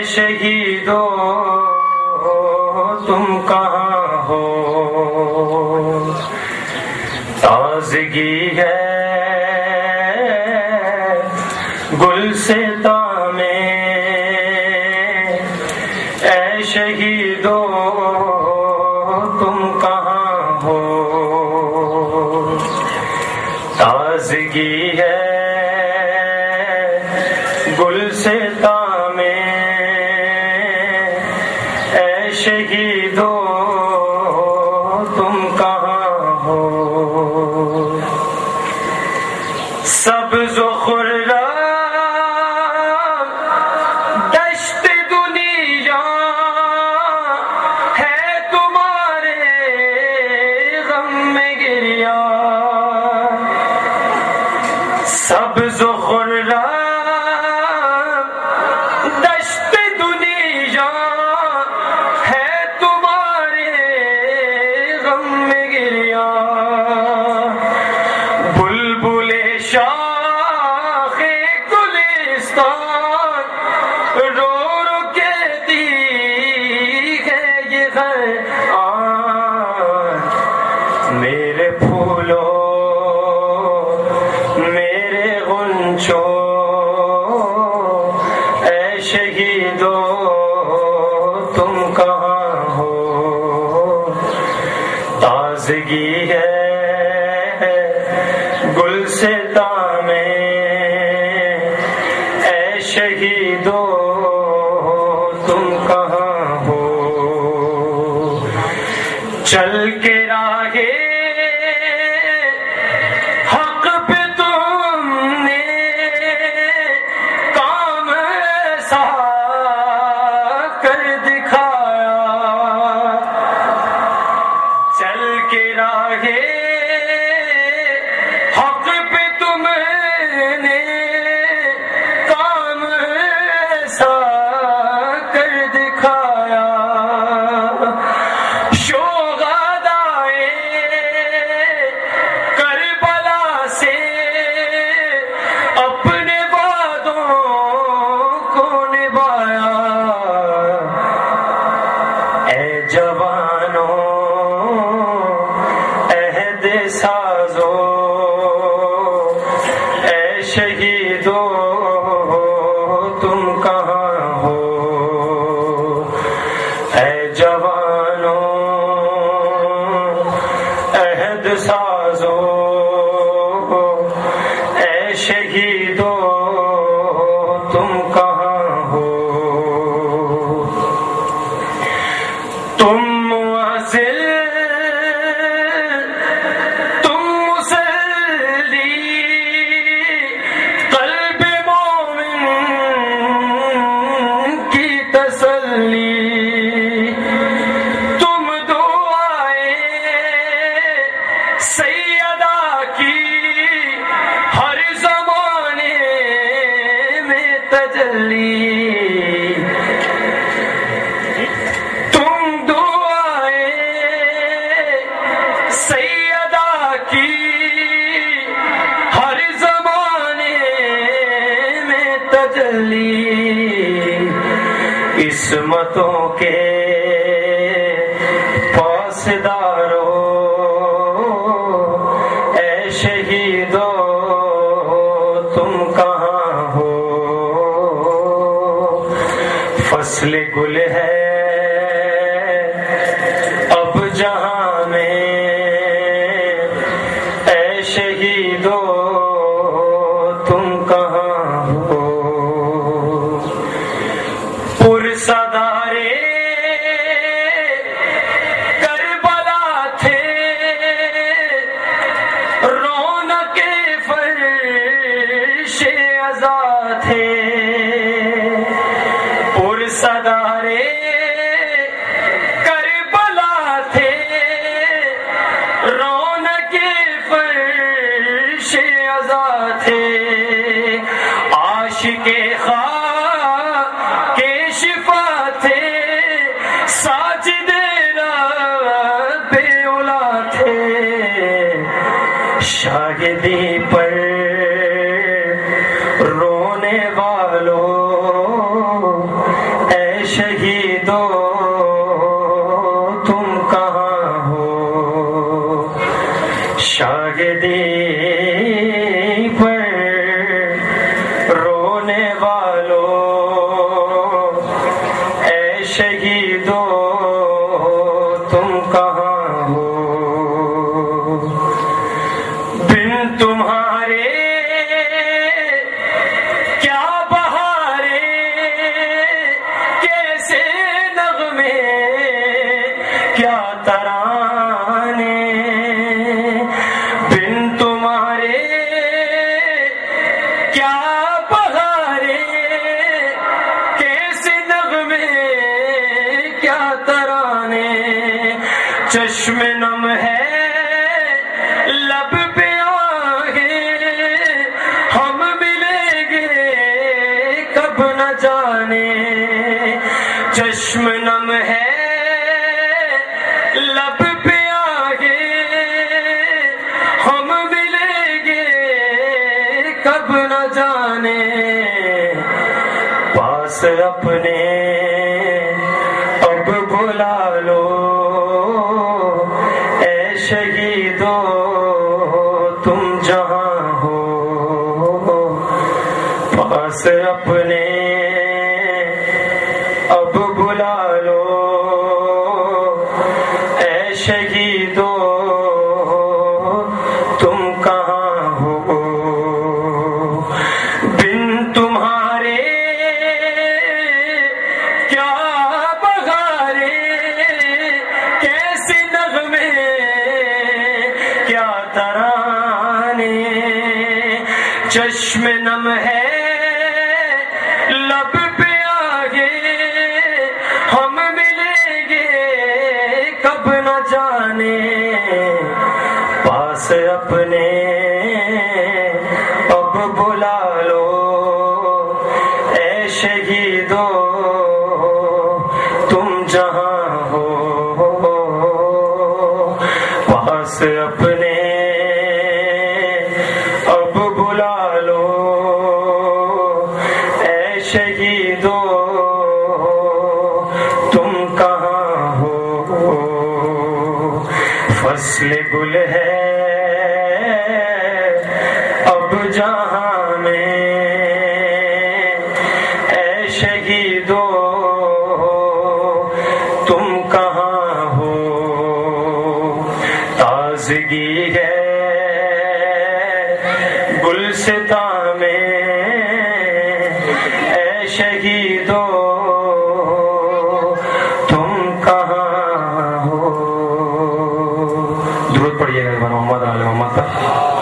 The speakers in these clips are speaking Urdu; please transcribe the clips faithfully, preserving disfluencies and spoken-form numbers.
شہیدو تم کہاں ہو؟ تازگی ہے گلستاں میں، اے شہیدو تم کہاں ہو؟ تازگی ہے گلستاں میں، اے شہیدو تم کہاں ہو؟ سبز و خرم دشت دنیا ہے تمہارے غم میں گریا، سبز و خرم دشت دنیا ہے تمہارے غم میں گریا، بلبل شاخ گلستان رو رو کہتی ہے یہ خیال، میرے پھولوں میرے غنچوں، اے شہیدو تم کہاں ہو؟ تازگی ہے گلستاں میں، اے شہیدو تم کہاں ہو؟ چل کے راہے حق پہ تم نے کام ایسا کر دکھایا، چل کے راہے حق پہ تم نے کام ایسا کر دکھایا، شوہدائے کربلا سے اپنے وعدوں کو نبھایا، اے جوانوں عہد سازو، اے شہیدو تم کہاں ہو؟ اے جوانوں عہد سازو، اے شہیدو تم کہاں ہو؟ تم معزل تم مسلی، قلب مومن کی تسلی، تم دعائے سیدہ کی ہر زمانے میں تجلی، تم دعائے سیدہ کی ہر زمانے میں تجلی، عصمتوں کے پاسدارو، اے شہیدو تم کہاں ہو؟ فصل گل ہے اب جہاں میں، اے شہیدو تم کہاں ہو؟ پرسدارے کربلا تھے، رونق فرش عزا تھے، پرسدارے کربلا تھے، رونق فرش عزا تھے، عاشق خاک کے شفا تھے، ساجد رب اولا تھے، شاہدی پر رونے والوں اے چشم نم ہے لب پہ آگے ہم ملیں گے کب نہ جانے چشم نم ہے لب پہ آگے ہم ملیں گے کب نہ جانے پاس اپنے اب بلا لو اے شہیدو تم جہاں ہو پاس اپنے اب بلا لو اے شہیدو تم کہاں ہو بن تمہارے کیا بہارے کیسے نغمے کیا ترانے چشم نم ہے لب پہ آگے ہم ملیں گے کب نہ جانے پاس اپنے اب بلا لو اے شہیدو تم جہاں ہو پاس اپنے اب بلا لو اے شہیدو تم کہاں ہو فصل گل ہے اب جہاں میں اے شہیدو تم کہاں ہو تازگی ہے گلستاں میں اے شہیدو تم کہاں ہو درود پڑھیے گا محمد علی محمد پر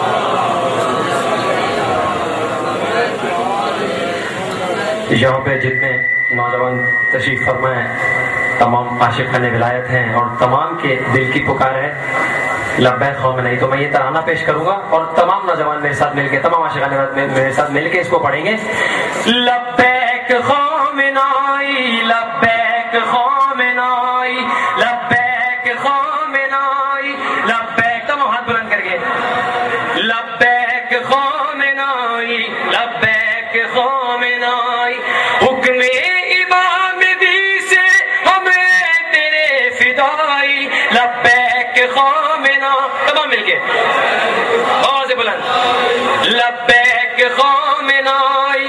یہاں پہ جتنے نوجوان تشریف فرمائے تمام عاشقان ولایت ہیں اور تمام کے دل کی پکار ہے لبیک قوم نہیں تو میں یہ ترانہ پیش کروں گا اور تمام نوجوان میرے ساتھ مل کے تمام عاشقان ولایت میرے ساتھ مل کے اس کو پڑھیں گے لبیک قوم نائی لبیک قوم نائی لبیک قوم نائی لبیک تمام ہاتھ بلند کر کے لبیک قوم نائی لبیک قوم نائی حکم امام دی سے ہمیں تیرے فدائی لبیک قوم نائی تمام مل کے آواز بلند لبیک قوم نائی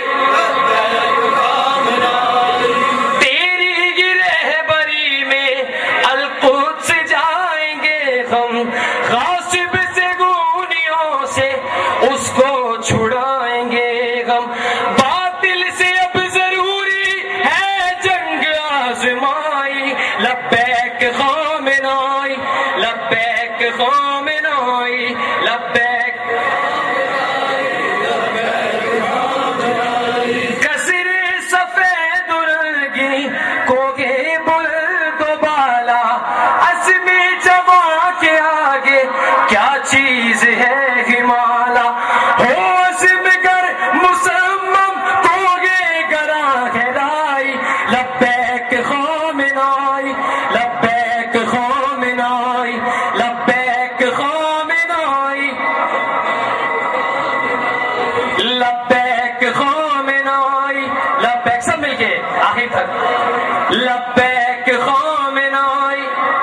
تیری ہی رہبری میں القدس جائیں گے ہم غاصب سے گونیوں سے اس کو چھڑائیں گے ہم باطل سے اب ضروری ہے جنگ آزمائی لبیک قوم نائی لبیک قوم نائی لبیک کسر سفید رنگی کوگے بلند و بالا عزم جواں کے آگے کیا چیز ہے ہمالا ہو عزم گر مسمم کوگے گراں ہے رائی لبیک قوم نائی لبیک قوم نائی لبیک قوم نائی لبیک قوم نائی لبیک سب مل کے آخر تک لبیک قوم نائی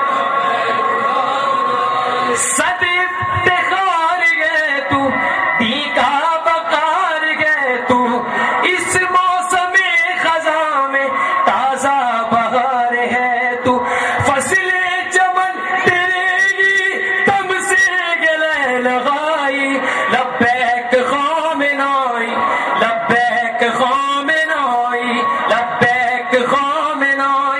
صد افتخار گئے تو دی کا بقار گئے تو اس موسم خزاں میں تازہ بہار ہے تو فصل چمن تیرے گی تم سے گلے لگائی لبیک قوم نائی لبیک قوم نائی لبیک قوم نائی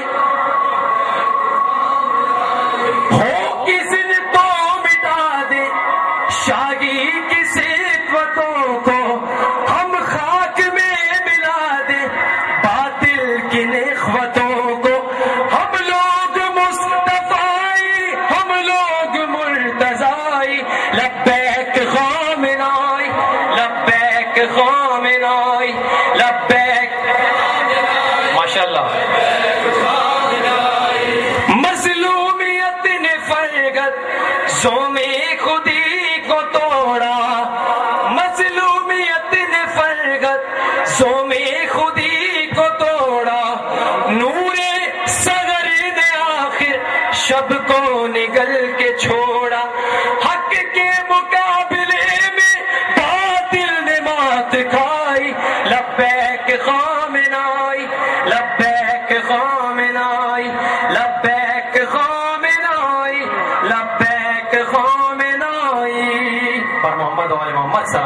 ہو کس نے تو مٹا دے شاگی کی صفتوں کو ہم خاک میں ملا دے باطل کی نخوتوں کو ہم لوگ مصطفی ہم خامنائی لبیک ماشاءاللہ مظلومیت نے فرگت زوم خودی کو توڑا مظلومیت نے فرگت زوم خودی کو توڑا نور صغر نے آخر شب کو نگل کے چھوڑا حق کے مقابلے میں باطل نے مات کھائی لبیک خامنائی لبیک خامنائی لبیک خامنائی لبیک خامنائی پر محمد و آل محمد صلی